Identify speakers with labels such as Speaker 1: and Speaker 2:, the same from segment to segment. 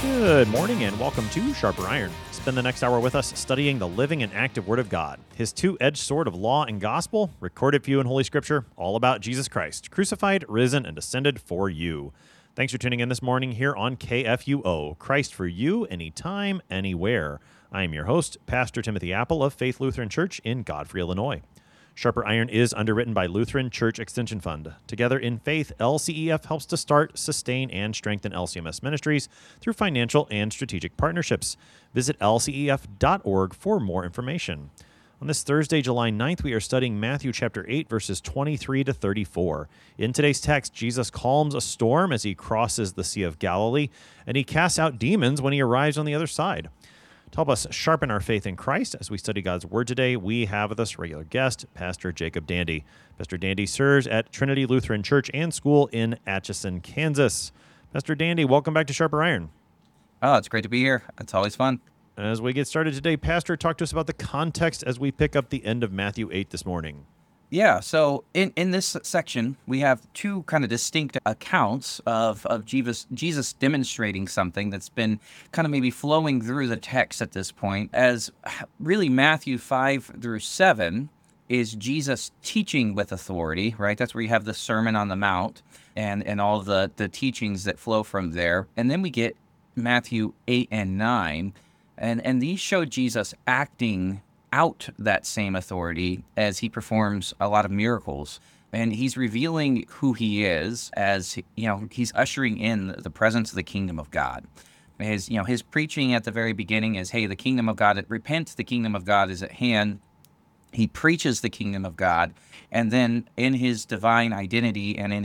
Speaker 1: Good morning and welcome to Sharper Iron. Spend the next hour with us studying the living and active Word of God, His two-edged sword of law and gospel, recorded for you in Holy Scripture, all about Jesus Christ, crucified, risen, and ascended for you. Thanks for tuning in this morning here on KFUO, Christ for you, anytime, anywhere. I am your host, Pastor Timothy Apple of Faith Lutheran Church in Godfrey, Illinois. Sharper Iron is underwritten by Lutheran Church Extension Fund. Together in faith, LCEF helps to start, sustain, and strengthen LCMS ministries through financial and strategic partnerships. Visit lcef.org for more information. On this Thursday, July 9th, we are studying Matthew chapter 8, verses 23 to 34. In today's text, Jesus calms a storm as he crosses the Sea of Galilee, and he casts out demons when he arrives on the other side. To help us sharpen our faith in Christ as we study God's Word today, we have with us regular guest, Pastor Jacob Dandy. Pastor Dandy serves at Trinity Lutheran Church and School in Atchison, Kansas. Pastor Dandy, welcome back to Sharper Iron.
Speaker 2: Oh, it's great to be here. It's always fun.
Speaker 1: As we get started today, Pastor, talk to us about the context as we pick up the end of Matthew 8 this morning.
Speaker 2: Yeah, so in this section, we have two kind of distinct accounts of Jesus demonstrating something that's been kind of maybe flowing through the text at this point, as really Matthew 5 through 7 is Jesus teaching with authority, right? That's where you have the Sermon on the Mount and all the teachings that flow from there. And then we get Matthew 8 and 9, and these show Jesus acting out that same authority as he performs a lot of miracles. And he's revealing who he is as, he's ushering in the presence of the kingdom of God. His preaching at the very beginning is, hey, the kingdom of God, repent, the kingdom of God is at hand. He preaches the kingdom of God. And then in his divine identity and in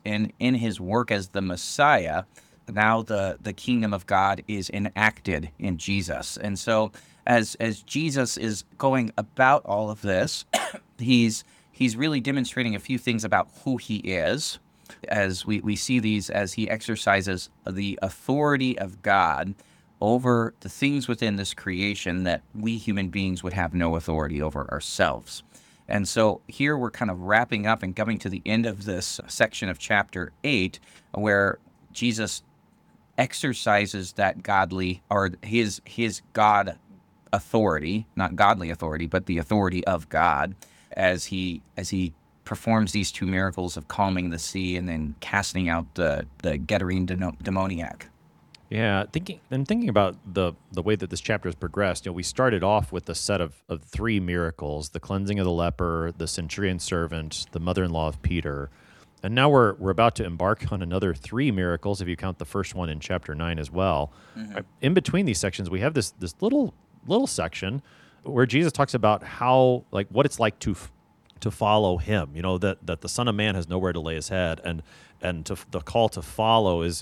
Speaker 2: his work as the Messiah, now the kingdom of God is enacted in Jesus. And so as Jesus is going about all of this, he's really demonstrating a few things about who he is, as we see these as he exercises the authority of God over the things within this creation that we human beings would have no authority over ourselves. And so here we're kind of wrapping up and coming to the end of this section of chapter 8, where Jesus exercises that godly, or his God authority, not godly authority, but the authority of God, as he performs these two miracles of calming the sea and then casting out the Gadarene demoniac.
Speaker 1: Yeah, thinking about the way that this chapter has progressed, we started off with a set of three miracles: the cleansing of the leper, the centurion's servant, the mother-in-law of Peter. And now we're about to embark on another three miracles, if you count the first one in chapter 9 as well. Mm-hmm. In between these sections, we have this little section where Jesus talks about how, what it's like to follow him. That the Son of Man has nowhere to lay his head, and the call to follow is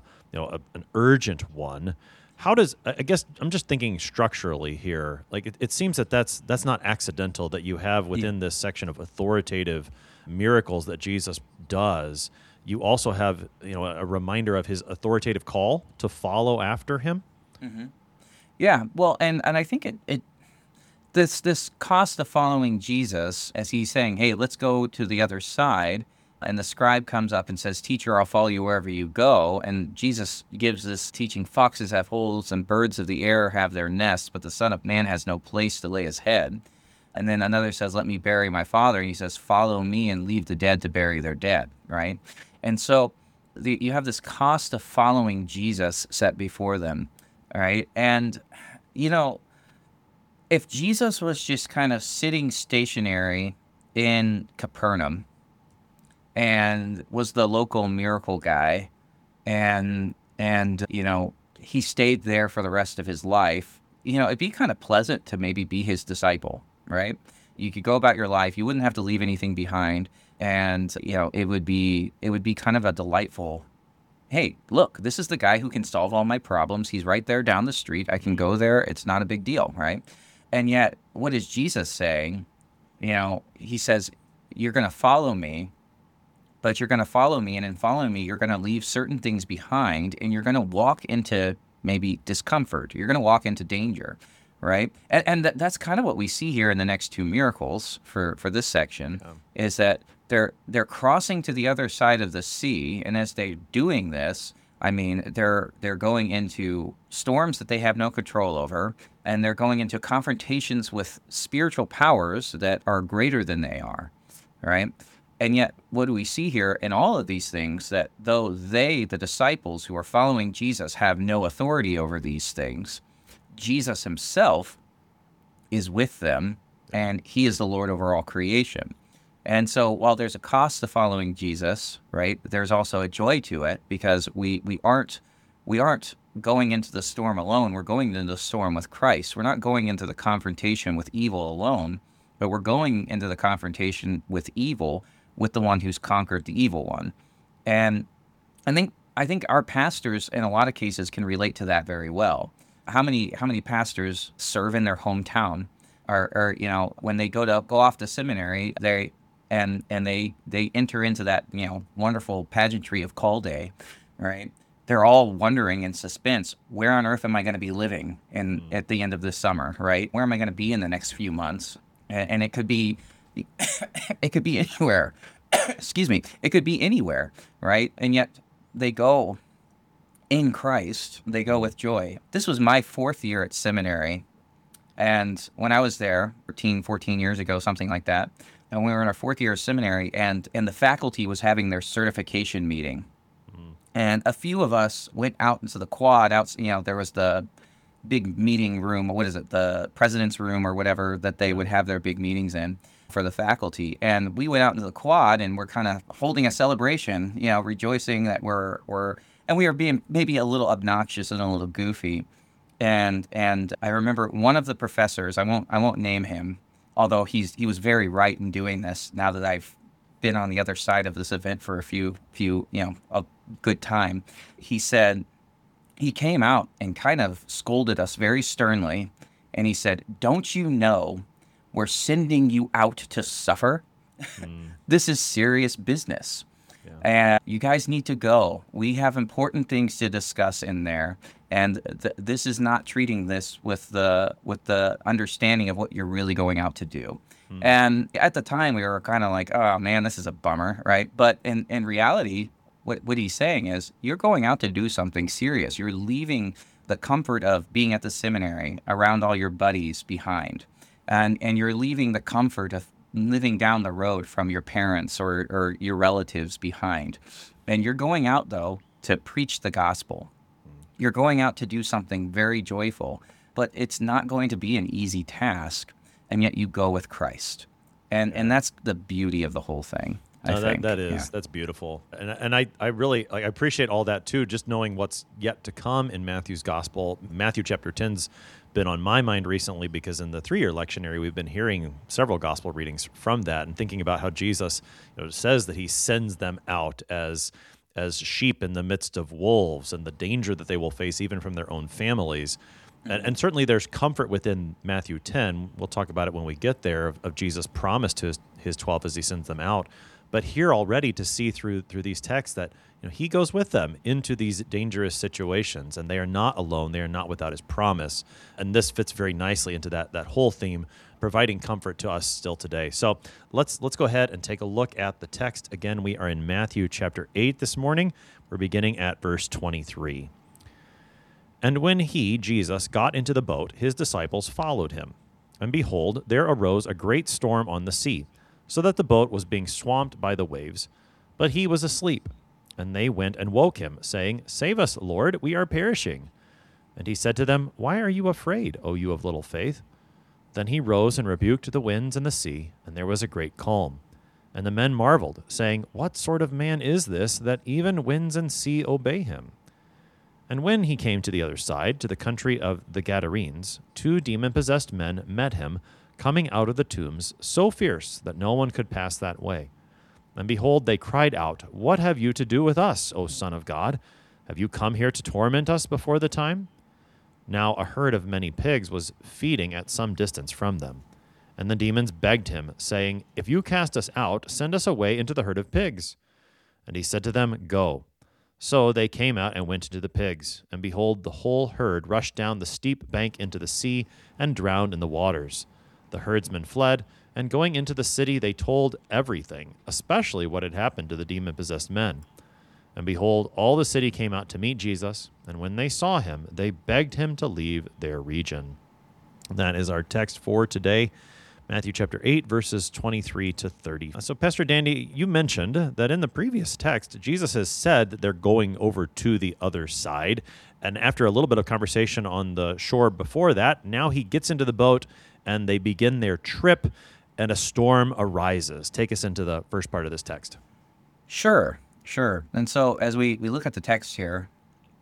Speaker 1: an urgent one. How does, I guess I'm just thinking structurally here. It seems that's not accidental that you have within this section of authoritative miracles that Jesus does. You also have a reminder of his authoritative call to follow after him.
Speaker 2: Mm-hmm. Yeah, well, and I think this cost of following Jesus, as he's saying, hey, let's go to the other side, and the scribe comes up and says, teacher, I'll follow you wherever you go, and Jesus gives this teaching, foxes have holes and birds of the air have their nests, but the Son of Man has no place to lay his head. And then another says, let me bury my father, and he says, follow me and leave the dead to bury their dead, right? And so you have this cost of following Jesus set before them. All right. And, if Jesus was just kind of sitting stationary in Capernaum and was the local miracle guy and he stayed there for the rest of his life, it'd be kind of pleasant to maybe be his disciple, right? You could go about your life. You wouldn't have to leave anything behind. And, it would be kind of a delightful, hey, look, this is the guy who can solve all my problems. He's right there down the street. I can go there. It's not a big deal, right? And yet, what is Jesus saying? He says, you're going to follow me, but you're going to follow me, and in following me, you're going to leave certain things behind, and you're going to walk into maybe discomfort. You're going to walk into danger, right? And that's kind of what we see here in the next two miracles for this section, is that they're crossing to the other side of the sea, and as they're doing this, I mean, they're going into storms that they have no control over, and they're going into confrontations with spiritual powers that are greater than they are, right? And yet, what do we see here in all of these things? That though they, the disciples who are following Jesus, have no authority over these things, Jesus himself is with them, and he is the Lord over all creation. And so while there's a cost to following Jesus, right, there's also a joy to it, because we aren't going into the storm alone. We're going into the storm with Christ. We're not going into the confrontation with evil alone, but we're going into the confrontation with evil with the one who's conquered the evil one. And I think our pastors in a lot of cases can relate to that very well. How many pastors serve in their hometown, or when they go off to seminary, they enter into that wonderful pageantry of call day, right? They're all wondering in suspense, where on earth am I going to be living at the end of this summer, right? Where am I going to be in the next few months? And it could be it could be anywhere. Excuse me. It could be anywhere, right? And yet they go in Christ. They go with joy. This was my 4th year at seminary. And when I was there 14 years ago, something like that, and we were in our 4th year of seminary, and the faculty was having their certification meeting. And a few of us went out into the quad. There was the big meeting room. What is it? The president's room or whatever that they would have their big meetings in for the faculty. And we went out into the quad, and we're kind of holding a celebration, rejoicing that and we were being maybe a little obnoxious and a little goofy. And I remember one of the professors, I won't name him, although he was very right in doing this now that I've been on the other side of this event for a good time. He came out and kind of scolded us very sternly, and he said, "Don't you know we're sending you out to suffer? This is serious business. Yeah. And you guys need to go. We have important things to discuss in there. And this is not treating this with the understanding of what you're really going out to do." And at the time, we were kind of like, "Oh man, this is a bummer," right? But in reality, what he's saying is, you're going out to do something serious. You're leaving the comfort of being at the seminary around all your buddies behind, and you're leaving the comfort of living down the road from your parents or your relatives behind. And you're going out, though, to preach the gospel. You're going out to do something very joyful, but it's not going to be an easy task, and yet you go with Christ. And that's the beauty of the whole thing, I think.
Speaker 1: That's beautiful. And I really I appreciate all that too, just knowing what's yet to come in Matthew's gospel. Matthew chapter 10's been on my mind recently, because in the 3-year lectionary, we've been hearing several gospel readings from that and thinking about how Jesus says that he sends them out as sheep in the midst of wolves, and the danger that they will face even from their own families. And certainly there's comfort within Matthew 10. We'll talk about it when we get there, of Jesus' promise to his 12 as he sends them out. But here already to see through these texts that he goes with them into these dangerous situations, and they are not alone. They are not without his promise. And this fits very nicely into that whole theme, providing comfort to us still today. So let's go ahead and take a look at the text. Again, we are in Matthew chapter 8 this morning. We're beginning at verse 23. "And when he, Jesus, got into the boat, his disciples followed him. And behold, there arose a great storm on the sea, so that the boat was being swamped by the waves. But he was asleep. And they went and woke him, saying, 'Save us, Lord, we are perishing.' And he said to them, 'Why are you afraid, O you of little faith?' Then he rose and rebuked the winds and the sea, and there was a great calm. And the men marveled, saying, 'What sort of man is this, that even winds and sea obey him?' And when he came to the other side, to the country of the Gadarenes, 2 demon-possessed men met him, coming out of the tombs, so fierce that no one could pass that way. And behold, they cried out, 'What have you to do with us, O Son of God? Have you come here to torment us before the time?' Now a herd of many pigs was feeding at some distance from them. And the demons begged him, saying, 'If you cast us out, send us away into the herd of pigs.' And he said to them, 'Go.' So they came out and went into the pigs. And behold, the whole herd rushed down the steep bank into the sea and drowned in the waters. The herdsmen fled, and going into the city, they told everything, especially what had happened to the demon-possessed men. And behold, all the city came out to meet Jesus, and when they saw him, they begged him to leave their region. That is our text for today, Matthew chapter 8, verses 23 to 30. So, Pastor Dandy, you mentioned that in the previous text, Jesus has said that they're going over to the other side. And after a little bit of conversation on the shore before that, now he gets into the boat and they begin their trip, and a storm arises. Take us into the first part of this text.
Speaker 2: Sure. And so as we look at the text here,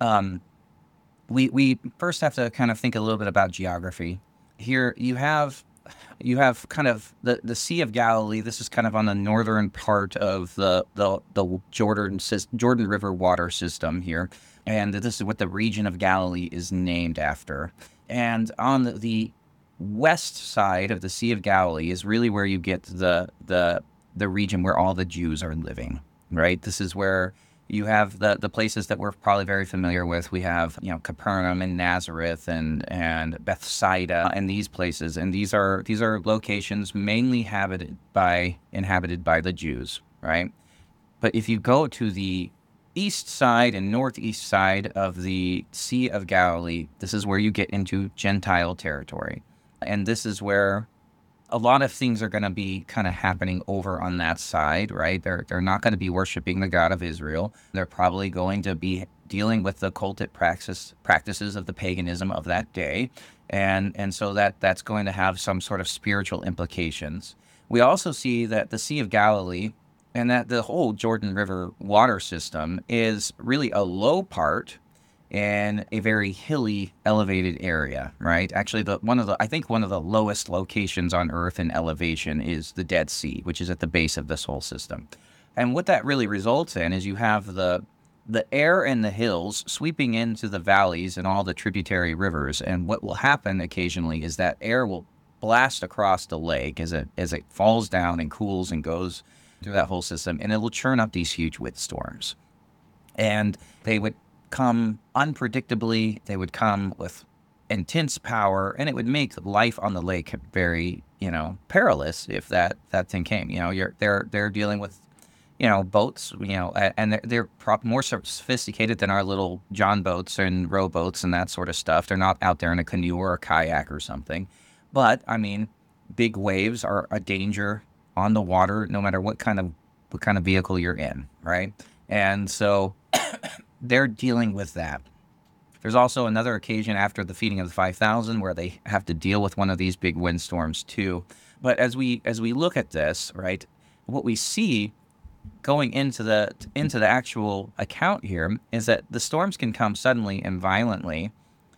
Speaker 2: we first have to kind of think a little bit about geography. Here you have kind of the Sea of Galilee. This is kind of on the northern part of the Jordan River water system here, and this is what the region of Galilee is named after. And on the west side of the Sea of Galilee is really where you get the region where all the Jews are living, right? This is where you have the places that we're probably very familiar with. We have, Capernaum and Nazareth and Bethsaida and these places. And these are locations mainly inhabited by the Jews, right? But if you go to the east side and northeast side of the Sea of Galilee, this is where you get into Gentile territory. And this is where a lot of things are going to be kind of happening over on that side, right? They're not going to be worshiping the God of Israel. They're probably going to be dealing with the cultic practices of the paganism of that day. And so that's going to have some sort of spiritual implications. We also see that the Sea of Galilee and that the whole Jordan River water system is really a low part in a very hilly, elevated area, right? Actually, one of the lowest locations on Earth in elevation is the Dead Sea, which is at the base of this whole system. And what that really results in is you have the air in the hills sweeping into the valleys and all the tributary rivers. And what will happen occasionally is that air will blast across the lake as it falls down and cools and goes through that whole system, and it will churn up these huge windstorms. And they would come unpredictably, they would come with intense power, and it would make life on the lake very, perilous if that thing came. They're dealing with, boats, and they're more sophisticated than our little John boats and rowboats and that sort of stuff. They're not out there in a canoe or a kayak or something. But, big waves are a danger on the water, no matter what kind of vehicle you're in, right? And so they're dealing with that. There's also another occasion after the feeding of the 5,000 where they have to deal with one of these big windstorms too. But as we look at this, right, what we see going into the actual account here is that the storms can come suddenly and violently,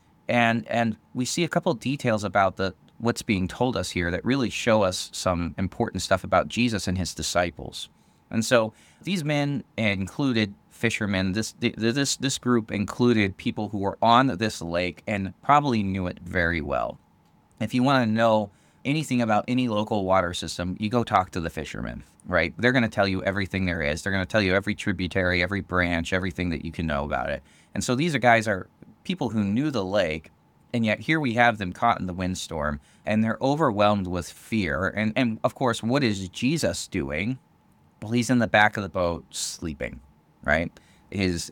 Speaker 2: and we see a couple of details about what's being told us here that really show us some important stuff about Jesus and his disciples. And so these men included fishermen. This group included people who were on this lake and probably knew it very well. If you want to know anything about any local water system, you go talk to the fishermen, right? They're going to tell you everything there is. They're going to tell you every tributary, every branch, everything that you can know about it. And so these are people who knew the lake, and yet here we have them caught in the windstorm, and they're overwhelmed with fear. And of course, what is Jesus doing? Well, he's in the back of the boat sleeping, right? He's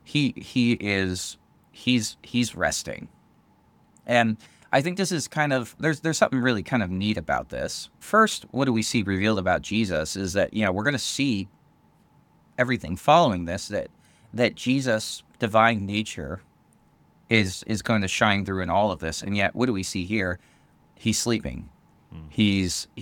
Speaker 2: resting. And I think this is kind of, there's something really kind of neat about this. First, what do we see revealed about Jesus is that, we're going to see everything following this, that Jesus' divine nature is going to shine through in all of this. And yet, what do we see here? He's sleeping. He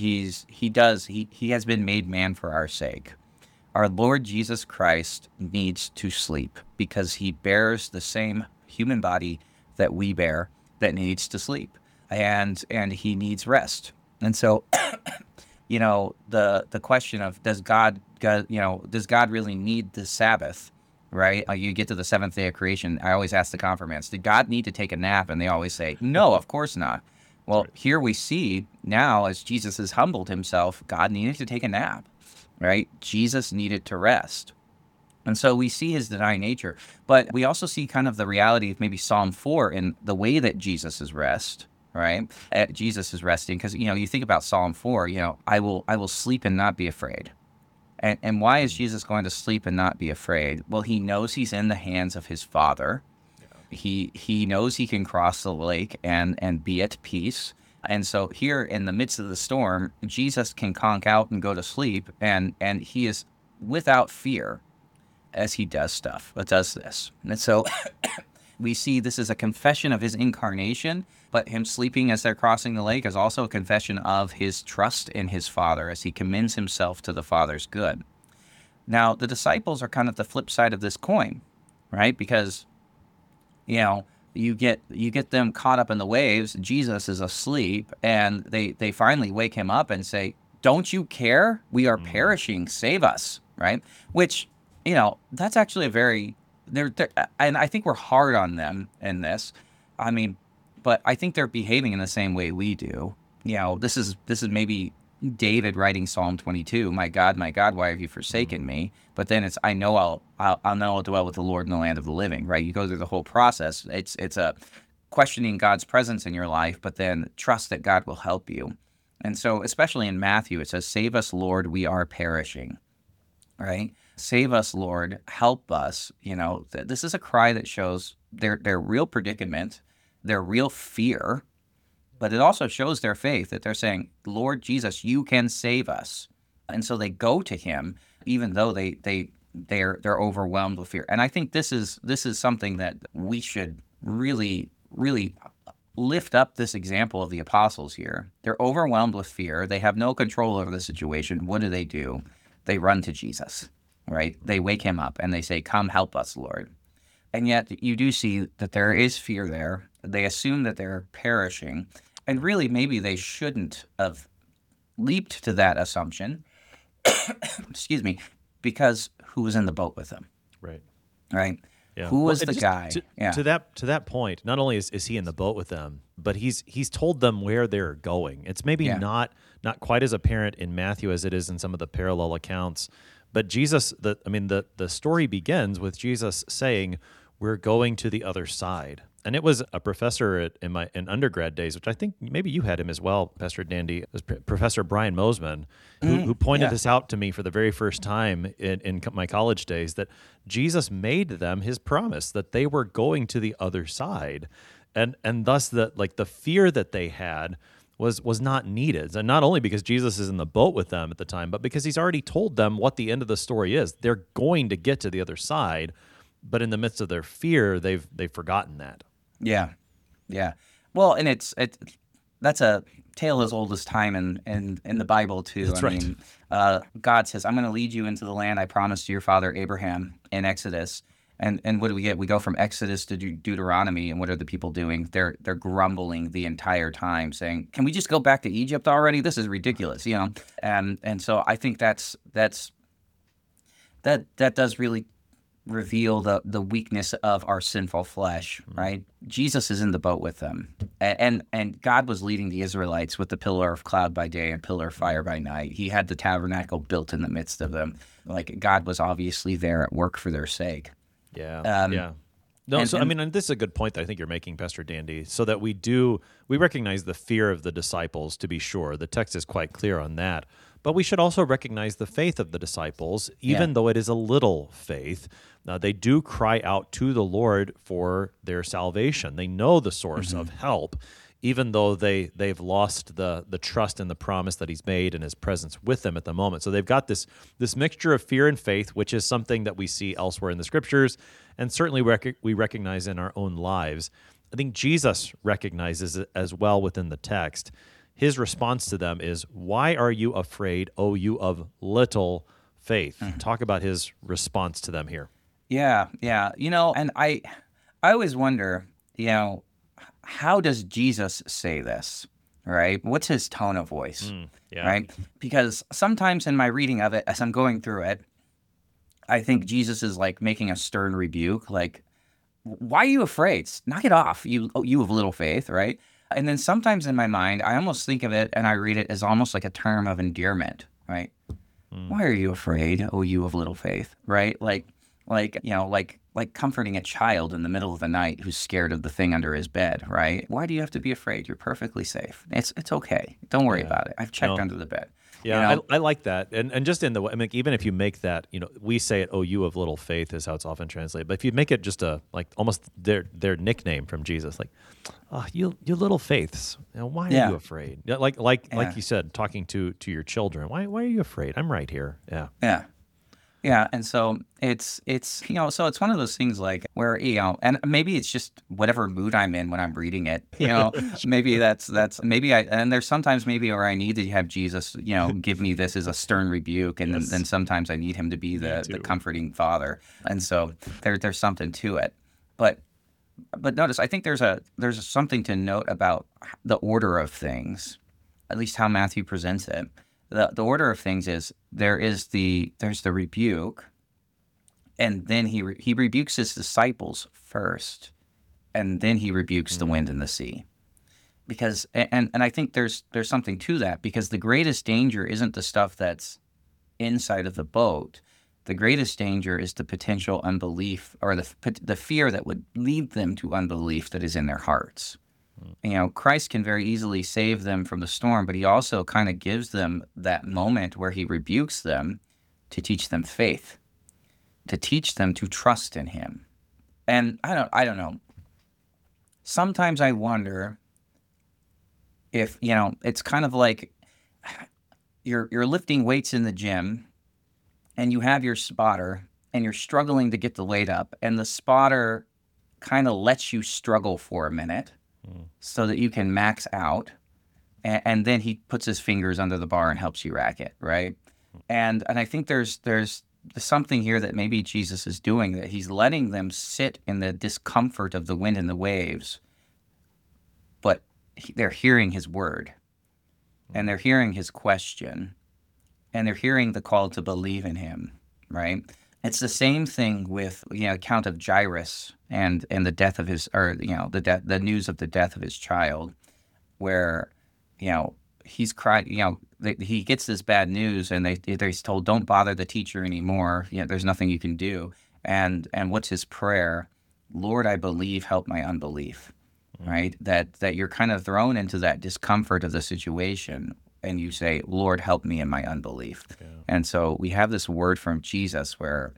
Speaker 2: has been made man for our sake. Our Lord Jesus Christ needs to sleep because he bears the same human body that we bear that needs to sleep, and he needs rest. And so, the question of does God really need the Sabbath, right? You get to the seventh day of creation. I always ask the confirmants, did God need to take a nap? And they always say, no, of course not. Well, here we see now, as Jesus has humbled himself, God needed to take a nap, right? Jesus needed to rest. And so we see his divine nature, but we also see kind of the reality of maybe Psalm 4 in the way that Jesus is rest, right? Jesus is resting because, you think about Psalm 4, I will sleep and not be afraid. And why is Jesus going to sleep and not be afraid? Well, he knows he's in the hands of his Father. He knows he can cross the lake and be at peace. And so here in the midst of the storm, Jesus can conk out and go to sleep, and he is without fear as he does this. And so we see this is a confession of his incarnation, but him sleeping as they're crossing the lake is also a confession of his trust in his Father as he commends himself to the Father's good. Now, the disciples are kind of the flip side of this coin, right? Because, you get them caught up in the waves. Jesus is asleep, and they finally wake him up and say, "Don't you care? We are perishing. Save us," right? Which, that's actually a very... and I think we're hard on them in this. I mean, but I think they're behaving in the same way we do. This is maybe David writing Psalm 22. My God, why have you forsaken me? But then it's, I know I'll dwell with the Lord in the land of the living, right? You go through the whole process. It's a questioning God's presence in your life, but then trust that God will help you. And so, especially in Matthew, it says, "Save us, Lord, we are perishing," right? Save us, Lord, help us. This is a cry that shows their real predicament, their real fear, but it also shows their faith that they're saying, "Lord Jesus, you can save us." And so they go to him, even though they're overwhelmed with fear. And I think this is something that we should really, really lift up, this example of the apostles here. They're overwhelmed with fear. They have no control over the situation. What do? They run to Jesus. Right? They wake him up and they say, "Come help us, Lord." And yet you do see that there is fear there. They assume that they're perishing. And really, maybe they shouldn't have leaped to that assumption, excuse me, because who was in the boat with them? Right?
Speaker 1: Yeah.
Speaker 2: Who was the guy?
Speaker 1: To that point, not only is he in the boat with them, but he's told them where they're going. It's maybe not quite as apparent in Matthew as it is in some of the parallel accounts. But Jesus, the story begins with Jesus saying, "We're going to the other side." And it was a professor in undergrad days, which I think maybe you had him as well, Pastor Dandy, it was Professor Brian Mosman, who pointed this out to me for the very first time in my college days, that Jesus made them his promise that they were going to the other side. And thus the fear that they had was not needed. And not only because Jesus is in the boat with them at the time, but because he's already told them what the end of the story is. They're going to get to the other side, but in the midst of their fear, they've forgotten that.
Speaker 2: Yeah. Well, and that's a tale as old as time in the Bible too.
Speaker 1: That's right.
Speaker 2: God says, "I'm going to lead you into the land I promised to your father Abraham" in Exodus. And what do we get? We go from Exodus to Deuteronomy, and what are the people doing? They're grumbling the entire time, saying, "Can we just go back to Egypt already? This is ridiculous," And so I think that does really reveal the weakness of our sinful flesh, right? Jesus is in the boat with them, and God was leading the Israelites with the pillar of cloud by day and pillar of fire by night. He had the tabernacle built in the midst of them. Like, God was obviously there at work for their sake.
Speaker 1: Yeah. No, and this is a good point that I think you're making, Pastor Dandy, so that we recognize the fear of the disciples, to be sure. The text is quite clear on that. But we should also recognize the faith of the disciples, even though it is a little faith. They do cry out to the Lord for their salvation. They know the source of help, even though they've lost the trust in the promise that he's made and his presence with them at the moment. So they've got this mixture of fear and faith, which is something that we see elsewhere in the Scriptures, and certainly we recognize in our own lives. I think Jesus recognizes it as well within the text. His response to them is, "Why are you afraid, O you of little faith?" Talk about his response to them here.
Speaker 2: Yeah. And I always wonder, how does Jesus say this, right? What's his tone of voice, right? Because sometimes in my reading of it, as I'm going through it, I think Jesus is like making a stern rebuke, like, "Why are you afraid? Knock it off, you of little faith," right? And then sometimes in my mind, I almost think of it and I read it as almost like a term of endearment, right? "Why are you afraid, O you of little faith?" Right? Like, Like, like comforting a child in the middle of the night who's scared of the thing under his bed, right? Why do you have to be afraid? You're perfectly safe. It's okay. Don't worry about it. I've checked under the bed.
Speaker 1: Yeah, I like that. And just in the way, I mean, even if you make that, we say it, "Oh, you of little faith," is how it's often translated. But if you make it just almost their nickname from Jesus, like, "Oh, you little faiths, why are you afraid?" Like you said, talking to your children, why are you afraid? I'm right here. Yeah.
Speaker 2: Yeah. Yeah, and so it's so it's one of those things like where and maybe it's just whatever mood I'm in when I'm reading it. Maybe that's and there's sometimes maybe where I need to have Jesus, give me this as a stern rebuke, and then sometimes I need him to be the comforting father, and so there's something to it. But notice, I think there's something to note about the order of things, at least how Matthew presents it. The order of things is there's the rebuke, and then he rebukes his disciples first, and then he rebukes the wind and the sea. Because and I think there's something to that, because the greatest danger isn't the stuff that's inside of the boat. The greatest danger is the potential unbelief, or the fear that would lead them to unbelief that is in their hearts. Christ can very easily save them from the storm, but he also kind of gives them that moment where he rebukes them to teach them faith, to teach them to trust in him. And I don't know. Sometimes I wonder if, it's kind of like you're lifting weights in the gym and you have your spotter and you're struggling to get the weight up, and the spotter kind of lets you struggle for a minute so that you can max out, and then he puts his fingers under the bar and helps you rack it, right? And I think there's something here that maybe Jesus is doing, that he's letting them sit in the discomfort of the wind and the waves, but they're hearing his word, and they're hearing his question, and they're hearing the call to believe in him, right? It's the same thing with account of Jairus and the death of his, or the news of the death of his child, where he's cried. He gets this bad news, and he's told, "Don't bother the teacher anymore. There's nothing you can do." And what's his prayer? "Lord, I believe. Help my unbelief." Right? That you're kind of thrown into that discomfort of the situation, and you say, "Lord, help me in my unbelief." Yeah. And so we have this word from Jesus where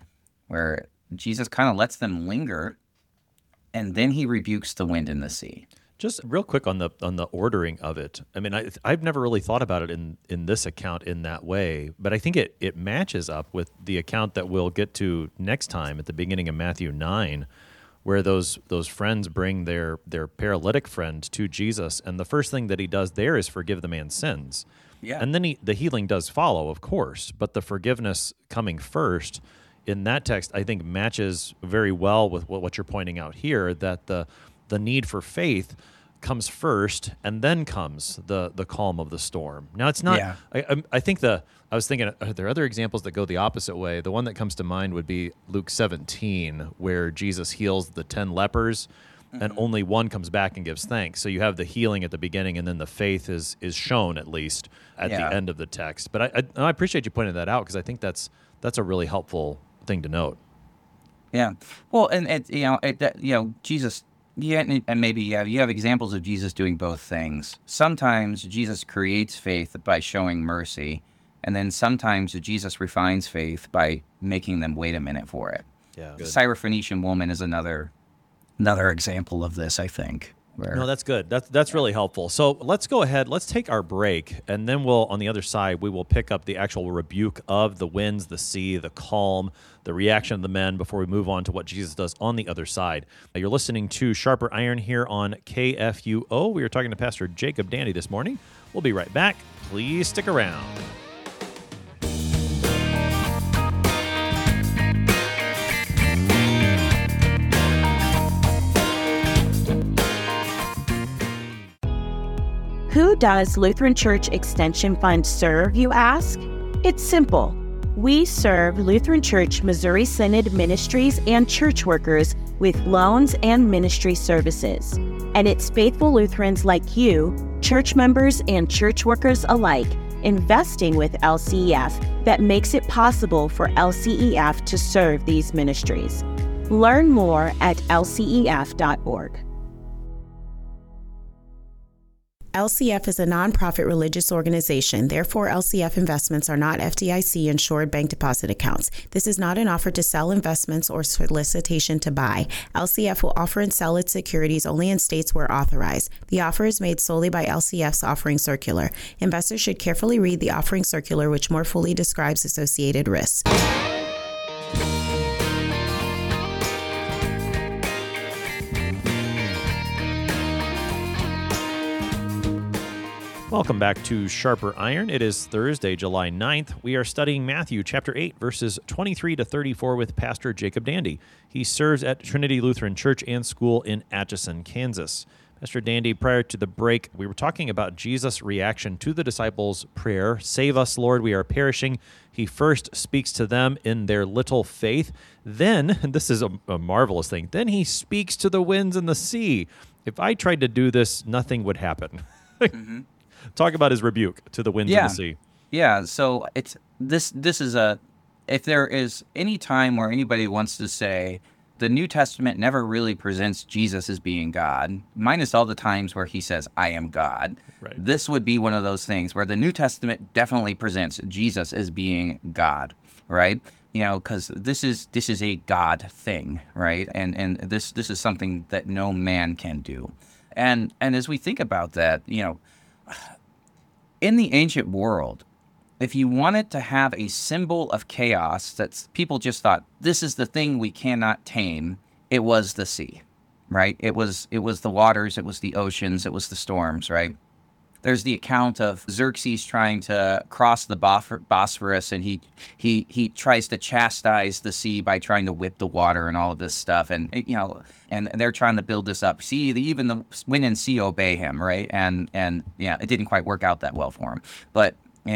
Speaker 2: Jesus kind of lets them linger, and then he rebukes the wind and the sea.
Speaker 1: Just real quick on the ordering of it. I mean, I've never really thought about it in this account in that way, but I think it matches up with the account that we'll get to next time at the beginning of Matthew 9, where those friends bring their paralytic friend to Jesus, and the first thing that he does there is forgive the man's sins. Yeah. And then the healing does follow, of course, but the forgiveness coming first in that text, I think, matches very well with what you're pointing out here, that the need for faith comes first, and then comes the calm of the storm. Now, it's not. Yeah. I think I was thinking, are there other examples that go the opposite way? The one that comes to mind would be Luke 17, where Jesus heals the 10 lepers, and only one comes back and gives thanks. So you have the healing at the beginning, and then the faith is shown, at least at the end of the text. But I appreciate you pointing that out, because I think that's a really helpful thing to note.
Speaker 2: Yeah. Well, and Jesus. Yeah, and maybe you have examples of Jesus doing both things. Sometimes Jesus creates faith by showing mercy, and then sometimes Jesus refines faith by making them wait a minute for it. Yeah, the Syrophoenician woman is another example of this, I think.
Speaker 1: No, that's good. That's really helpful. So let's go ahead. Let's take our break, and then on the other side, we will pick up the actual rebuke of the winds, the sea, the calm, the reaction of the men, before we move on to what Jesus does on the other side. You're listening to Sharper Iron here on KFUO. We are talking to Pastor Jacob Dandy this morning. We'll be right back. Please stick around.
Speaker 3: Who does Lutheran Church Extension Fund serve, you ask? It's simple. We serve Lutheran Church Missouri Synod ministries and church workers with loans and ministry services. And it's faithful Lutherans like you, church members and church workers alike, investing with LCEF that makes it possible for LCEF to serve these ministries. Learn more at lcef.org.
Speaker 4: LCF is a nonprofit religious organization. Therefore, LCF investments are not FDIC insured bank deposit accounts. This is not an offer to sell investments or solicitation to buy. LCF will offer and sell its securities only in states where authorized. The offer is made solely by LCF's offering circular. Investors should carefully read the offering circular, which more fully describes associated risks.
Speaker 1: Welcome back to Sharper Iron. It is Thursday, July 9th. We are studying Matthew chapter 8, verses 23 to 34 with Pastor Jacob Dandy. He serves at Trinity Lutheran Church and School in Atchison, Kansas. Pastor Dandy, prior to the break, we were talking about Jesus' reaction to the disciples' prayer, "Save us, Lord, we are perishing." He first speaks to them in their little faith. Then, and this is a marvelous thing, then he speaks to the winds and the sea. If I tried to do this, nothing would happen. Mm-hmm. Talk about his rebuke to the winds and the sea.
Speaker 2: Yeah, so it's this is if there is any time where anybody wants to say the New Testament never really presents Jesus as being God, minus all the times where he says, "I am God." Right. This would be one of those things where the New Testament definitely presents Jesus as being God, right? Because this is a God thing, right? And this is something that no man can do. And as we think about that, in the ancient world, if you wanted to have a symbol of chaos that people just thought, this is the thing we cannot tame, it was the sea, right? It was the waters, it was the oceans, it was the storms, right? There's the account of Xerxes trying to cross the Bosphorus, and he tries to chastise the sea by trying to whip the water and all of this stuff, and they're trying to build this up. See, even the wind and sea obey him, right? And it didn't quite work out that well for him. But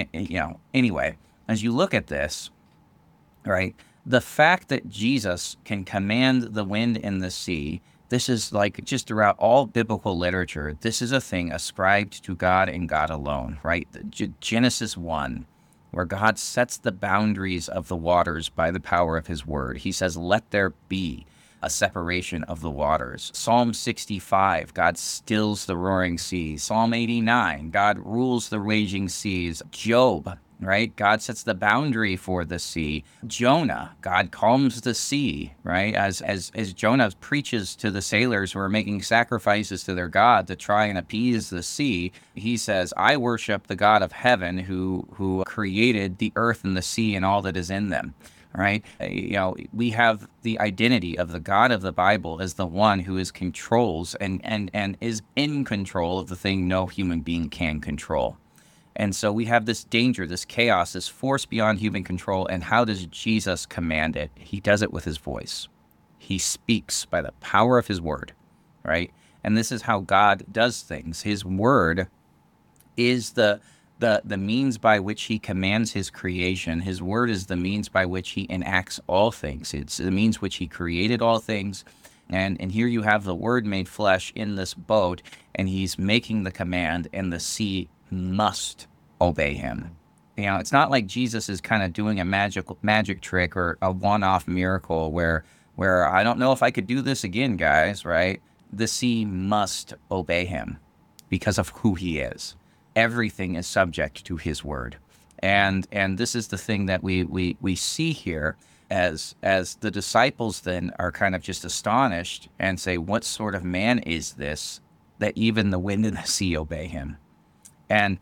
Speaker 2: anyway, as you look at this, right, the fact that Jesus can command the wind and the sea. This is like just throughout all biblical literature, this is a thing ascribed to God and God alone, right? Genesis 1, where God sets the boundaries of the waters by the power of his word. He says, "Let there be a separation of the waters." Psalm 65, God stills the roaring sea. Psalm 89, God rules the raging seas. Job, right? God sets the boundary for the sea. Jonah, God calms the sea, right? As Jonah preaches to the sailors who are making sacrifices to their God to try and appease the sea, he says, "I worship the God of heaven who created the earth and the sea and all that is in them." Right? We have the identity of the God of the Bible as the one who controls and is in control of the thing no human being can control. And so we have this danger, this chaos, this force beyond human control. And how does Jesus command it? He does it with his voice. He speaks by the power of his word, right? And this is how God does things. His word is the means by which he commands his creation. His word is the means by which he enacts all things. It's the means which he created all things. And here you have the word made flesh in this boat, and he's making the command, and the sea must obey him. It's not like Jesus is kind of doing a magic trick or a one-off miracle where I don't know if I could do this again, guys, right? The sea must obey him because of who he is. Everything is subject to his word. And this is the thing that we see here as the disciples then are kind of just astonished and say, what sort of man is this that even the wind and the sea obey him? And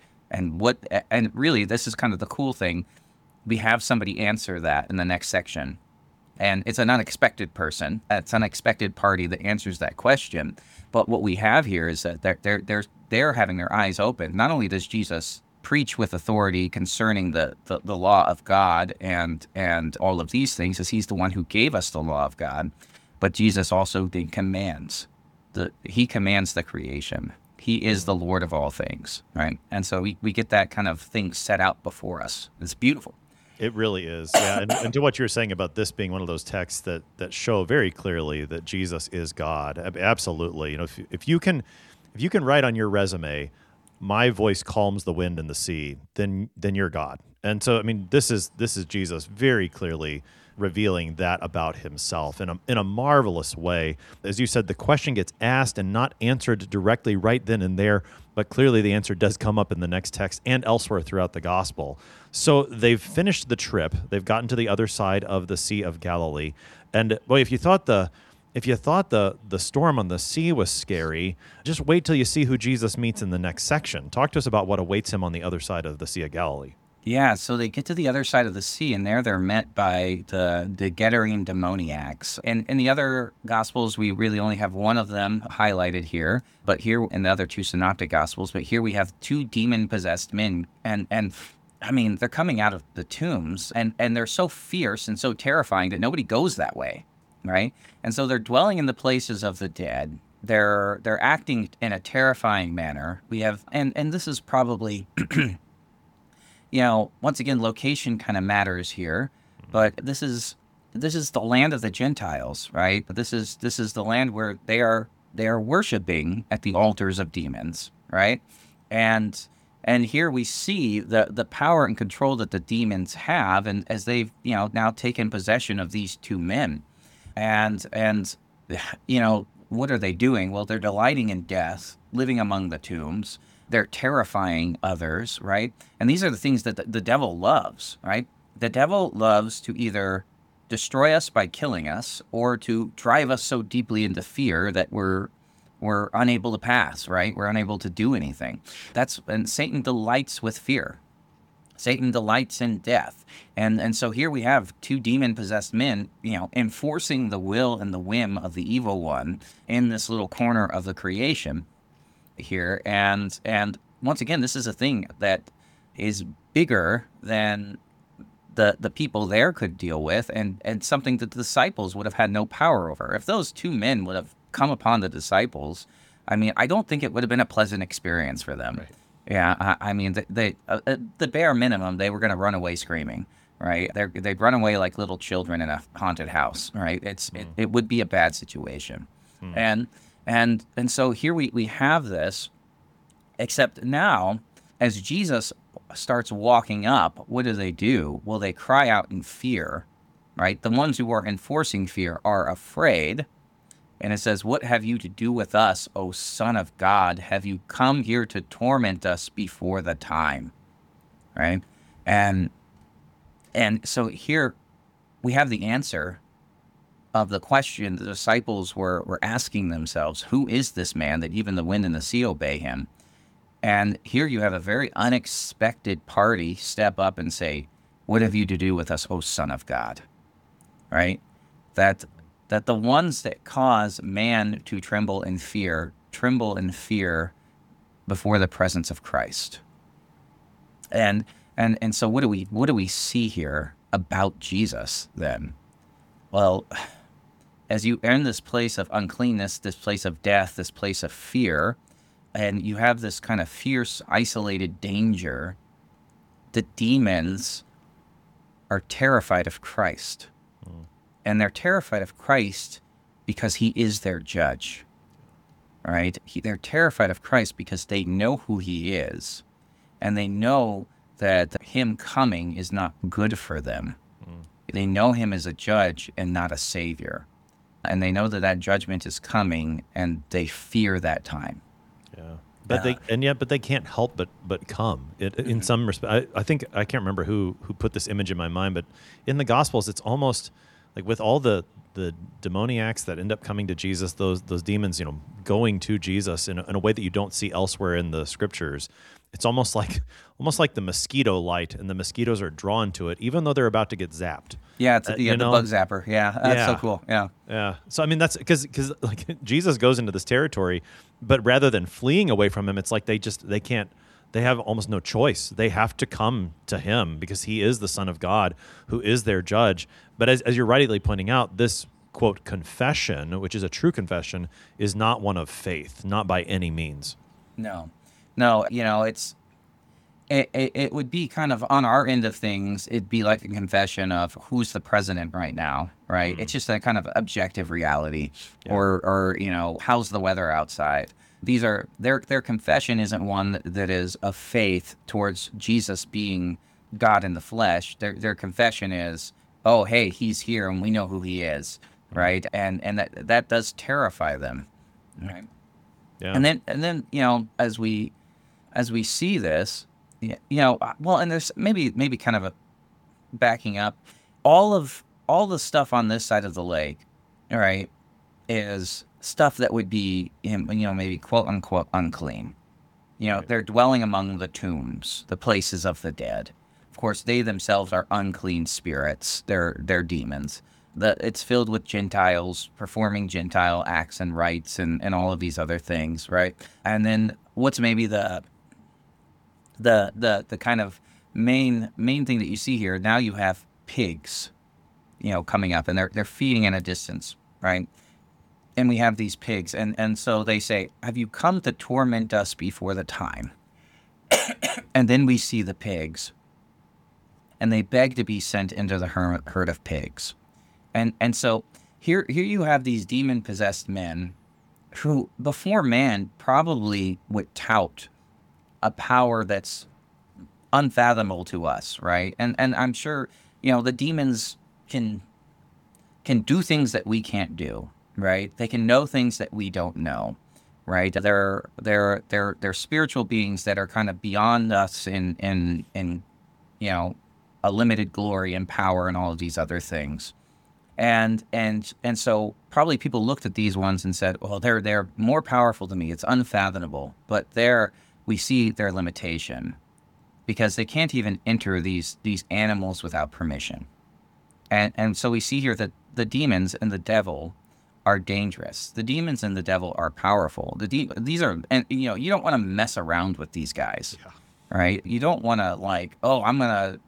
Speaker 2: really, this is kind of the cool thing. We have somebody answer that in the next section. And it's an unexpected person. It's an unexpected party that answers that question. But what we have here is that they're having their eyes open. Not only does Jesus preach with authority concerning the law of God and all of these things, as he's the one who gave us the law of God, but Jesus also then commands. He commands the creation. He is the Lord of all things, right? And so we get that kind of thing set out before us. It's beautiful.
Speaker 1: It really is, yeah. And to what you're saying about this being one of those texts that show very clearly that Jesus is God, absolutely. If you can write on your resume, my voice calms the wind and the sea, then you're God. And so, I mean, this is Jesus very clearly revealing that about himself in a marvelous way. As you said, the question gets asked and not answered directly right then and there, but clearly the answer does come up in the next text and elsewhere throughout the gospel. So they've finished the trip. They've gotten to the other side of the Sea of Galilee. And boy, if you thought the storm on the sea was scary, just wait till you see who Jesus meets in the next section. Talk to us about what awaits him on the other side of the Sea of Galilee.
Speaker 2: Yeah, so they get to the other side of the sea, and there they're met by the Gadarene demoniacs. And in the other Gospels, we really only have one of them highlighted here, but here in the other two Synoptic Gospels, but here we have two demon-possessed men, and I mean, they're coming out of the tombs, and they're so fierce and so terrifying that nobody goes that way, right? And so they're dwelling in the places of the dead. They're acting in a terrifying manner. We have, and this is probably... once again, location kind of matters here, but this is the land of the Gentiles, right? But this is the land where they are worshiping at the altars of demons, right? And here we see the power and control that the demons have, and as they've now taken possession of these two men, and what are they doing? Well, they're delighting in death, living among the tombs. They're terrifying others, right? And these are the things that the devil loves, right? The devil loves to either destroy us by killing us or to drive us so deeply into fear that we're unable to pass, right? We're unable to do anything. And Satan delights with fear. Satan delights in death. And so here we have two demon-possessed men, enforcing the will and the whim of the evil one in this little corner of the creation here, and once again, this is a thing that is bigger than the people there could deal with, and something that the disciples would have had no power over. If those two men would have come upon the disciples, I mean, I don't think it would have been a pleasant experience for them. Right. Yeah, I mean, the bare minimum, they were going to run away screaming, right? They'd run away like little children in a haunted house, right? It would be a bad situation, And so here we have this, except now, as Jesus starts walking up, what do? Well, they cry out in fear, right? The ones who are enforcing fear are afraid. And it says, "What have you to do with us, O Son of God? Have you come here to torment us before the time?" Right? And so here we have the answer of the question the disciples were asking themselves: who is this man that even the wind and the sea obey him? And here you have a very unexpected party step up and say, "What have you to do with us, O Son of God?" Right? That the ones that cause man to tremble in fear before the presence of Christ. And so what do we see here about Jesus then? Well, as you are in this place of uncleanness, this place of death, this place of fear, and you have this kind of fierce, isolated danger, the demons are terrified of Christ. And they're terrified of Christ because he is their judge, right? They're terrified of Christ because they know who he is, and they know that him coming is not good for them. They know him as a judge and not a savior. And they know that judgment is coming, and they fear that time.
Speaker 1: Yeah. But they can't help but come. In some respect, I think I can't remember who put this image in my mind, but in the Gospels, it's almost like with all the demoniacs that end up coming to Jesus, those demons, going to Jesus in a way that you don't see elsewhere in the Scriptures. It's almost like the mosquito light, and the mosquitoes are drawn to it, even though they're about to get zapped.
Speaker 2: Yeah, the bug zapper. Yeah, that's so cool. Yeah,
Speaker 1: yeah. So I mean, that's because like Jesus goes into this territory, but rather than fleeing away from him, it's like they can't. They have almost no choice. They have to come to him because he is the Son of God, who is their judge. But as you're rightly pointing out, this quote confession, which is a true confession, is not one of faith, not by any means.
Speaker 2: No, it would be kind of on our end of things. It'd be like a confession of who's the president right now, right? It's just a kind of objective reality, or how's the weather outside. These are their confession isn't one that is of faith towards Jesus being God in the flesh. Their confession is, oh, hey, he's here and we know who he is, right? And that does terrify them, right?
Speaker 1: Yeah.
Speaker 2: And then as we see this, well, and there's maybe kind of a backing up, all the stuff on this side of the lake, all right, is stuff that would be, maybe quote unquote unclean. They're dwelling among the tombs, the places of the dead. Of course, they themselves are unclean spirits. They're demons. It's filled with Gentiles performing Gentile acts and rites and all of these other things, right? And then what's maybe the kind of main thing that you see here, now you have pigs, coming up, and they're feeding in a distance, right? And we have these pigs, and so they say, have you come to torment us before the time? And then we see the pigs, and they beg to be sent into the herd of pigs. And so here you have these demon-possessed men who, before man, probably would tout a power that's unfathomable to us, right? And I'm sure, the demons can do things that we can't do, right? They can know things that we don't know, right? They're spiritual beings that are kind of beyond us in a limited glory and power and all of these other things. And so probably people looked at these ones and said, well, they're more powerful than me. It's unfathomable. But there we see their limitation, because they can't even enter these animals without permission. And so we see here that the demons and the devil are dangerous. The demons and the devil are powerful. These are, and you don't want to mess around with these guys, right? You don't want to I'm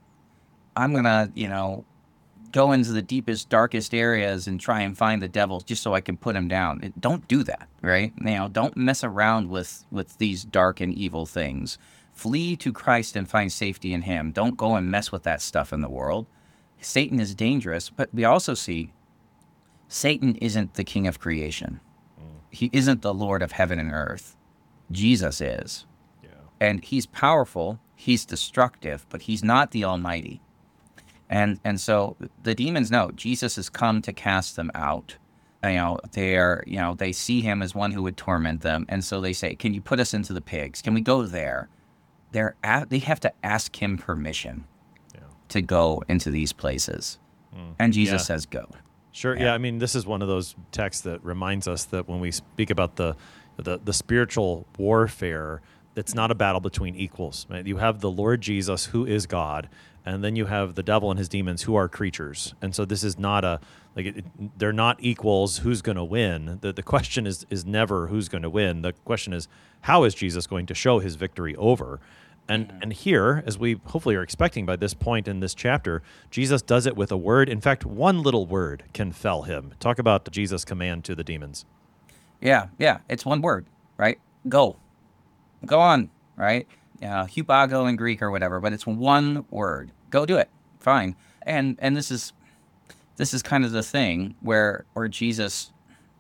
Speaker 2: gonna go into the deepest, darkest areas and try and find the devil just so I can put him down. Don't do that, right? Don't mess around with these dark and evil things. Flee to Christ and find safety in him. Don't go and mess with that stuff in the world. Satan is dangerous, but we also see Satan isn't the king of creation. He isn't the Lord of heaven and earth. Jesus is. Yeah. And he's powerful, he's destructive, but he's not the Almighty. And so the demons know Jesus has come to cast them out. They see him as one who would torment them. And so they say, can you put us into the pigs? Can we go there? They have to ask him permission to go into these places. And Jesus says, go.
Speaker 1: Sure. Yeah. I mean, this is one of those texts that reminds us that when we speak about the spiritual warfare, it's not a battle between equals. Right? You have the Lord Jesus, who is God, and then you have the devil and his demons, who are creatures. And so this is not they're not equals. Who's going to win? The question is never who's going to win. The question is, how is Jesus going to show his victory over? And here, as we hopefully are expecting by this point in this chapter, Jesus does it with a word. In fact, one little word can fell him. Talk about Jesus' command to the demons.
Speaker 2: Yeah. It's one word, right? Go on, right? Hupago in Greek or whatever, but it's one word. Go do it. Fine. And this is kind of the thing where Jesus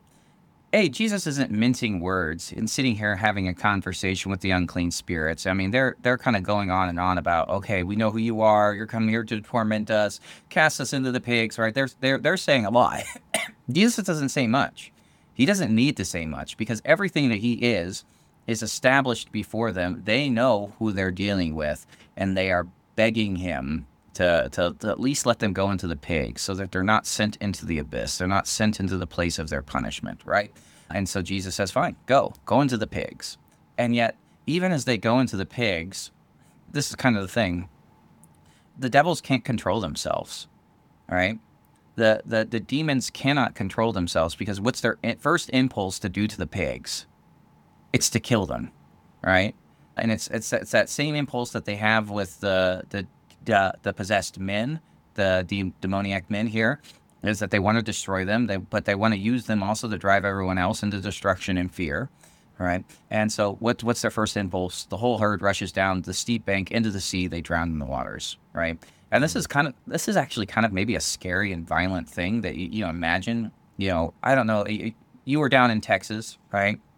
Speaker 2: isn't mincing words and sitting here having a conversation with the unclean spirits. I mean, they're kind of going on and on about, okay, we know who you are. You're coming here to torment us, cast us into the pigs, right? They're saying a lot. Jesus doesn't say much. He doesn't need to say much, because everything that he is established before them. They know who they're dealing with, and they are begging him to at least let them go into the pigs so that they're not sent into the abyss. They're not sent into the place of their punishment, right? And so Jesus says, fine, go into the pigs. And yet, even as they go into the pigs, this is kind of the thing. The devils can't control themselves, all right? The demons cannot control themselves, because what's their first impulse to do to the pigs? It's to kill them, right? And it's that same impulse that they have with the possessed men, the demoniac men here, is that they want to destroy them, but they want to use them also to drive everyone else into destruction and fear, right? And so what's their first impulse? The whole herd rushes down the steep bank into the sea. They drown in the waters, right? And this is actually kind of maybe a scary and violent thing that you imagine. I don't know. You were down in Texas, right?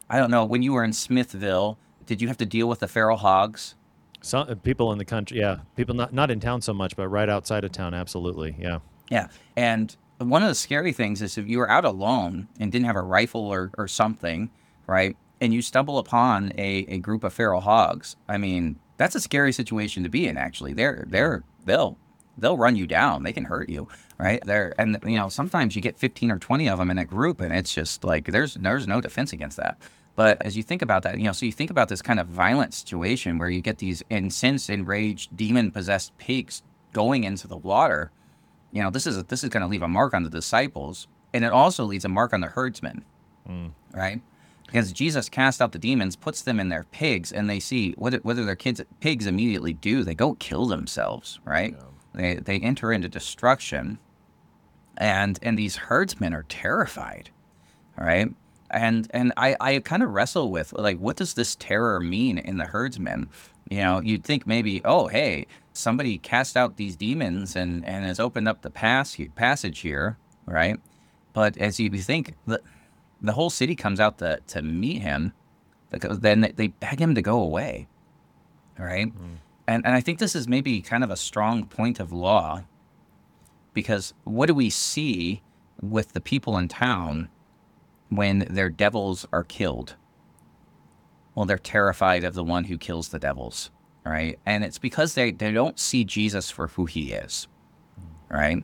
Speaker 2: I don't know, when you were in Smithville, did you have to deal with the feral hogs?
Speaker 1: Some people in the country, yeah, people not in town so much, but right outside of town, absolutely, yeah.
Speaker 2: Yeah. And one of the scary things is if you were out alone and didn't have a rifle or something, right? And you stumble upon a group of feral hogs. I mean, that's a scary situation to be in, actually. They'll run you down. They can hurt you, right? And sometimes you get 15 or 20 of them in a group, and it's just like there's no defense against that. But as you think about that, so you think about this kind of violent situation where you get these incensed, enraged, demon-possessed pigs going into the water. This is going to leave a mark on the disciples, and it also leaves a mark on the herdsmen, right? Because Jesus casts out the demons, puts them in their pigs, and they see whether their pigs immediately do. They go kill themselves, right? Yeah. They enter into destruction, and these herdsmen are terrified, right? And I kind of wrestle with, like, what does this terror mean in the herdsmen? You'd think maybe, oh, hey, somebody cast out these demons and has opened up the passage here, right? But as you think, the whole city comes out to meet him, because then they beg him to go away, right? And I think this is maybe kind of a strong point of law, because what do we see with the people in town when their devils are killed? Well, they're terrified of the one who kills the devils, right? And it's because they don't see Jesus for who he is, right?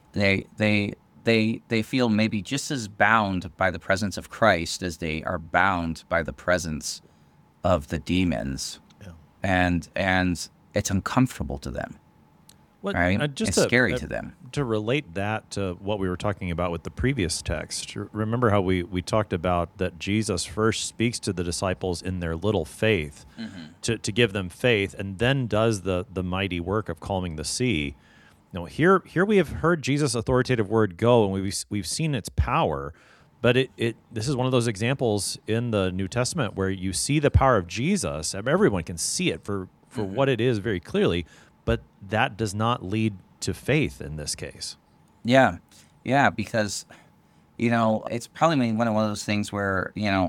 Speaker 2: They feel maybe just as bound by the presence of Christ as they are bound by the presence of the demons. Yeah. And it's uncomfortable to them. Right? It's scary to them.
Speaker 1: To relate that to what we were talking about with the previous text, remember how we talked about that Jesus first speaks to the disciples in their little faith, to give them faith, and then does the mighty work of calming the sea. Here we have heard Jesus' authoritative word go, and we've seen its power, but this is one of those examples in the New Testament where you see the power of Jesus. Everyone can see it for what it is very clearly, but that does not lead to faith in this case.
Speaker 2: Yeah, because, it's probably one of those things where,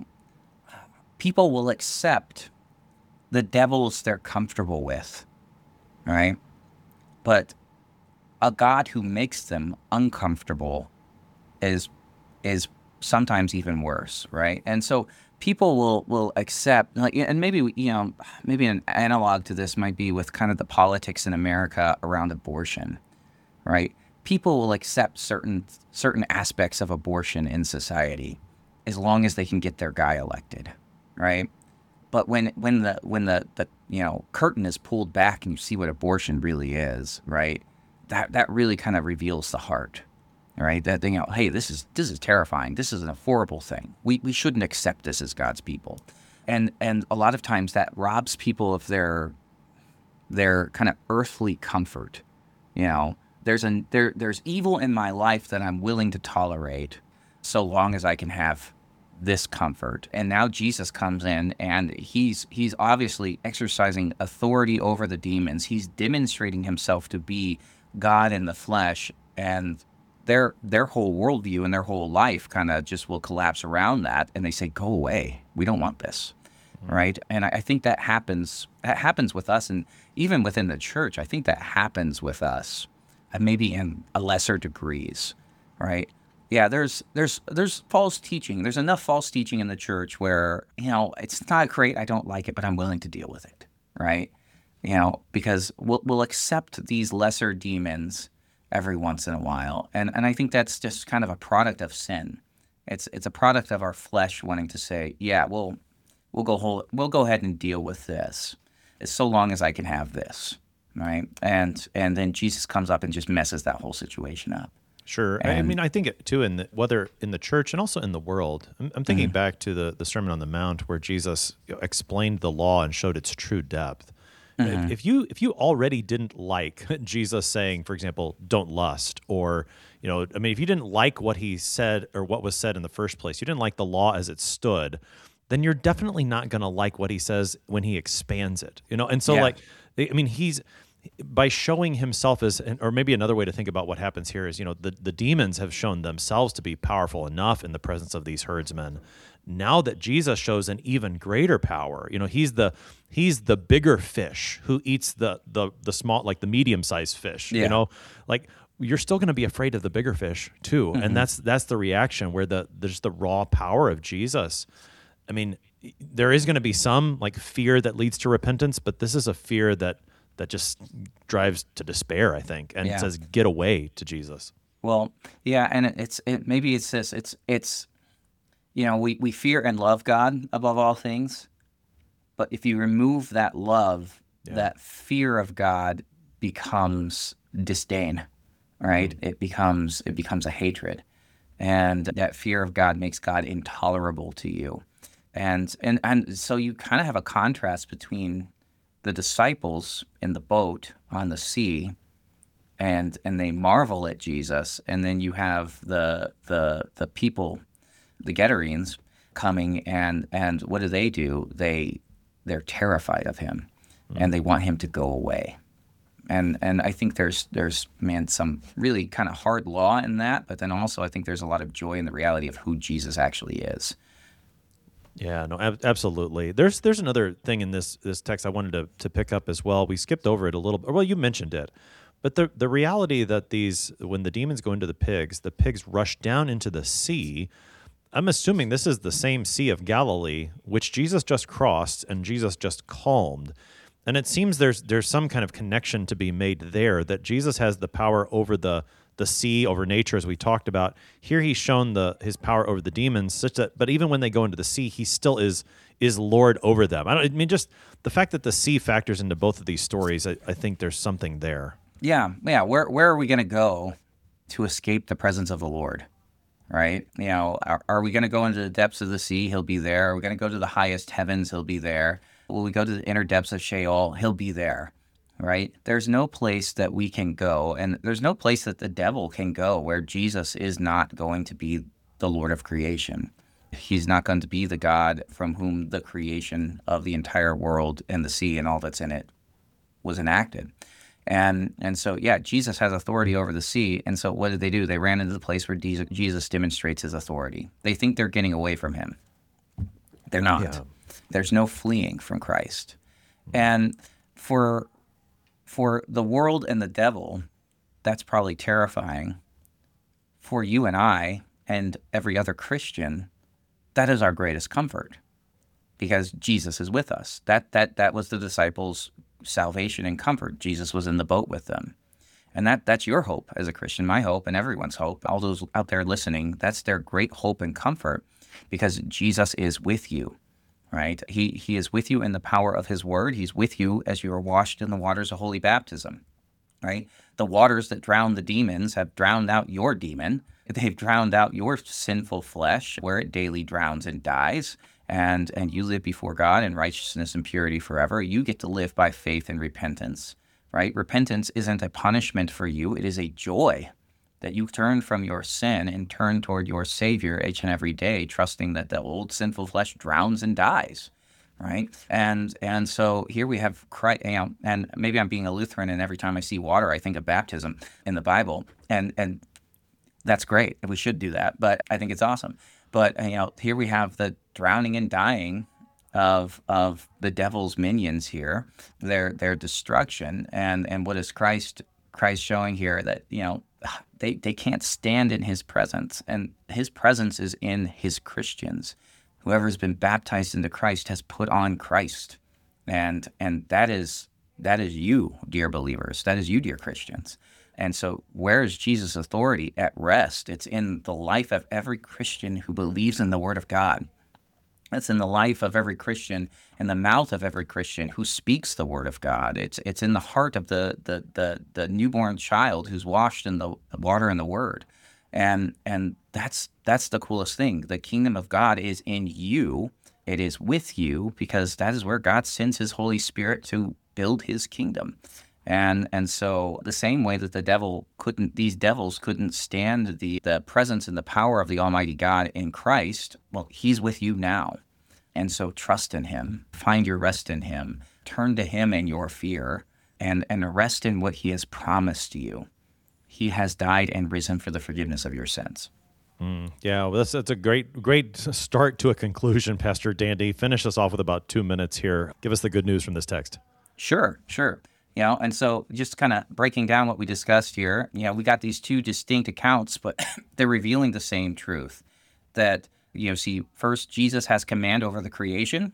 Speaker 2: people will accept the devils they're comfortable with, right? But a God who makes them uncomfortable is sometimes even worse, right? And so people will accept, and maybe maybe an analog to this might be with kind of the politics in America around abortion, right? People will accept certain aspects of abortion in society as long as they can get their guy elected, right? But when the curtain is pulled back and you see what abortion really is, right? That really kind of reveals the heart. Right? That hey, this is terrifying. This is an horrible thing. We shouldn't accept this as God's people. And a lot of times that robs people of their kind of earthly comfort. There's evil in my life that I'm willing to tolerate so long as I can have this comfort. And now Jesus comes in, and he's obviously exercising authority over the demons. He's demonstrating himself to be God in the flesh, and their whole worldview and their whole life kind of just will collapse around that, and they say, "Go away. We don't want this." Right? And I think that happens with us, and even within the church, I think that happens with us, maybe in a lesser degrees, right? Yeah, there's false teaching. There's enough false teaching in the church where, it's not great, I don't like it, but I'm willing to deal with it, right? Because we'll accept these lesser demons every once in a while. And I think that's just kind of a product of sin. It's a product of our flesh wanting to say, yeah, we'll go ahead and deal with this as so long as I can have this, right? And then Jesus comes up and just messes that whole situation up.
Speaker 1: Sure. I think it too, whether in the church and also in the world. I'm thinking back to the Sermon on the Mount where Jesus explained the law and showed its true depth. Mm-hmm. If you already didn't like Jesus saying, for example, don't lust, or if you didn't like what he said or what was said in the first place, you didn't like the law as it stood, then you're definitely not going to like what he says when he expands it. And so he's by showing himself as, or maybe another way to think about what happens here is, the demons have shown themselves to be powerful enough in the presence of these herdsmen now that Jesus shows an even greater power, he's the bigger fish who eats the small, like the medium-sized fish, like you're still going to be afraid of the bigger fish too. Mm-hmm. And that's the reaction where there's the raw power of Jesus. I mean, there is going to be some like fear that leads to repentance, but this is a fear that just drives to despair, I think, and says, get away to Jesus.
Speaker 2: Well, yeah, and maybe it's this. It's we fear and love God above all things, but if you remove that love, that fear of God becomes disdain, right? Mm-hmm. It becomes a hatred, and that fear of God makes God intolerable to you, and so you kind of have a contrast between the disciples in the boat on the sea, and they marvel at Jesus, and then you have the people, the Gadarenes, coming, and what do? They're terrified of him, and they want him to go away. And I think there's some really kind of hard law in that, but then also I think there's a lot of joy in the reality of who Jesus actually is.
Speaker 1: Yeah, no, absolutely. There's another thing in this text I wanted to pick up as well. We skipped over it a little bit. Well, you mentioned it. But the reality that when the demons go into the pigs rush down into the sea. I'm assuming this is the same Sea of Galilee, which Jesus just crossed and Jesus just calmed. And it seems there's some kind of connection to be made there, that Jesus has the power over the sea, over nature, as we talked about. Here he's shown his power over the demons, such that, but even when they go into the sea, he still is Lord over them. I mean, just the fact that the sea factors into both of these stories, I think there's something there.
Speaker 2: Yeah. Where are we going to go to escape the presence of the Lord? Right? Are we going to go into the depths of the sea? He'll be there. Are we going to go to the highest heavens? He'll be there. Will we go to the inner depths of Sheol? He'll be there. Right? There's no place that we can go, and there's no place that the devil can go where Jesus is not going to be the Lord of creation. He's not going to be the God from whom the creation of the entire world and the sea and all that's in it was enacted. And so, Jesus has authority over the sea. And so what did they do? They ran into the place where Jesus demonstrates his authority. They think they're getting away from him. They're not. Yeah. There's no fleeing from Christ. And for the world and the devil, that's probably terrifying. For you and I and every other Christian, that is our greatest comfort, because Jesus is with us. That was the disciples' salvation and comfort. Jesus was in the boat with them. And that's your hope as a Christian, my hope, and everyone's hope. All those out there listening, that's their great hope and comfort, because Jesus is with you, right? He is with you in the power of his word. He's with you as you are washed in the waters of holy baptism, right? The waters that drown the demons have drowned out your demon. They've drowned out your sinful flesh, where it daily drowns and dies. And you live before God in righteousness and purity forever. You get to live by faith and repentance, right? Repentance isn't a punishment for you. It is a joy that you turn from your sin and turn toward your Savior each and every day, trusting that the old sinful flesh drowns and dies, right? And so here we have Christ, and maybe I'm being a Lutheran, and every time I see water, I think of baptism in the Bible, and that's great. We should do that, but I think it's awesome. But here we have the drowning and dying of the devil's minions here, their destruction, and what is Christ showing here? That they can't stand in his presence, and his presence is in his Christians. Whoever has been baptized into Christ has put on Christ, and that is you, dear believers. That is you, dear Christians. And so where is Jesus' authority at rest? It's in the life of every Christian who believes in the Word of God. It's in the life of every Christian, in the mouth of every Christian who speaks the Word of God. It's in the heart of the newborn child who's washed in the water and the Word. And that's the coolest thing. The kingdom of God is in you. It is with you, because that is where God sends his Holy Spirit to build his kingdom. And so the same way that these devils couldn't stand the presence and the power of the Almighty God in Christ, well, he's with you now. And so trust in him, find your rest in him, turn to him in your fear, and rest in what he has promised you. He has died and risen for the forgiveness of your sins.
Speaker 1: Yeah, well, that's a great start to a conclusion, Pastor Dandy. Finish us off with about 2 minutes here. Give us the good news from this text.
Speaker 2: Sure. And so just kind of breaking down what we discussed here, we got these two distinct accounts, but they're revealing the same truth. That, see, first, Jesus has command over the creation.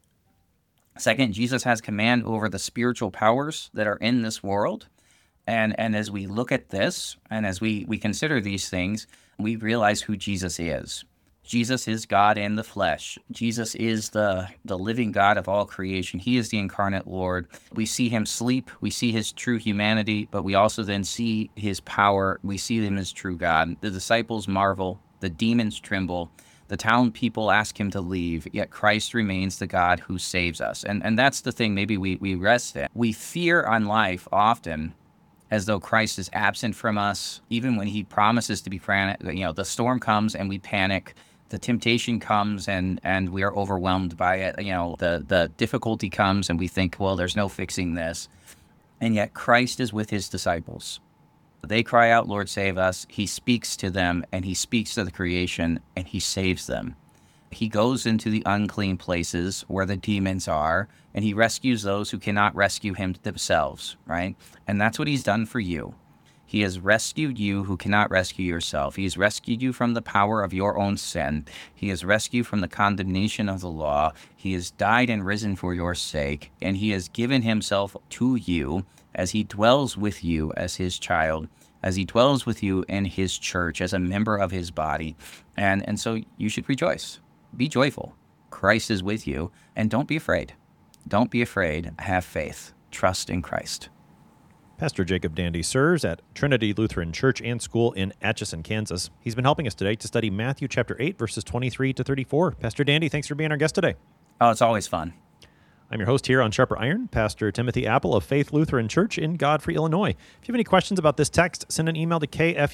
Speaker 2: Second, Jesus has command over the spiritual powers that are in this world. And as we look at this, and as we consider these things, we realize who Jesus is. Jesus is God in the flesh. Jesus is the living God of all creation. He is the incarnate Lord. We see him sleep. We see his true humanity, but we also then see his power. We see him as true God. The disciples marvel. The demons tremble. The town people ask him to leave, yet Christ remains the God who saves us. And that's the thing maybe we rest in. We fear on life often as though Christ is absent from us, even when he promises to be frantic. The storm comes and we panic. The temptation comes and we are overwhelmed by it. The difficulty comes and we think, well, there's no fixing this. And yet Christ is with his disciples. They cry out, Lord, save us. He speaks to them and he speaks to the creation and he saves them. He goes into the unclean places where the demons are, and he rescues those who cannot rescue him themselves, right? And that's what he's done for you. He has rescued you who cannot rescue yourself. He has rescued you from the power of your own sin. He has rescued you from the condemnation of the law. He has died and risen for your sake, and he has given himself to you as he dwells with you as his child, as he dwells with you in his church, as a member of his body. And so you should rejoice. Be joyful. Christ is with you, and don't be afraid. Don't be afraid. Have faith. Trust in Christ.
Speaker 1: Pastor Jacob Dandy serves at Trinity Lutheran Church and School in Atchison, Kansas. He's been helping us today to study Matthew chapter 8, verses 23 to 34. Pastor Dandy, thanks for being our guest today.
Speaker 2: Oh, it's always fun.
Speaker 1: I'm your host here on Sharper Iron, Pastor Timothy Apple of Faith Lutheran Church in Godfrey, Illinois. If you have any questions about this text, send an email to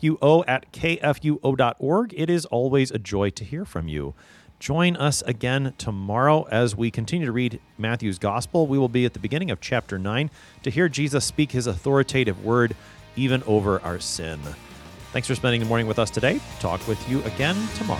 Speaker 1: kfuo@kfuo.org. It is always a joy to hear from you. Join us again tomorrow as we continue to read Matthew's Gospel. We will be at the beginning of chapter 9 to hear Jesus speak his authoritative word even over our sin. Thanks for spending the morning with us today. Talk with you again tomorrow.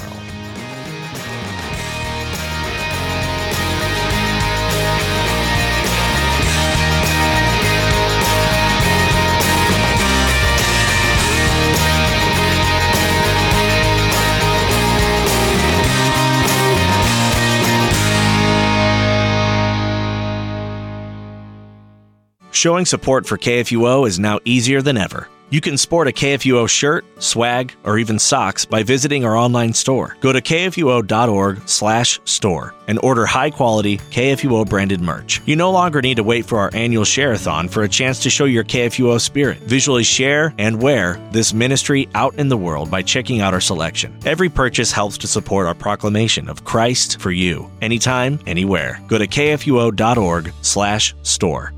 Speaker 5: Showing support for KFUO is now easier than ever. You can sport a KFUO shirt, swag, or even socks by visiting our online store. Go to kfuo.org/store and order high-quality KFUO-branded merch. You no longer need to wait for our annual share-a-thon for a chance to show your KFUO spirit. Visually share and wear this ministry out in the world by checking out our selection. Every purchase helps to support our proclamation of Christ for you, anytime, anywhere. Go to kfuo.org/store.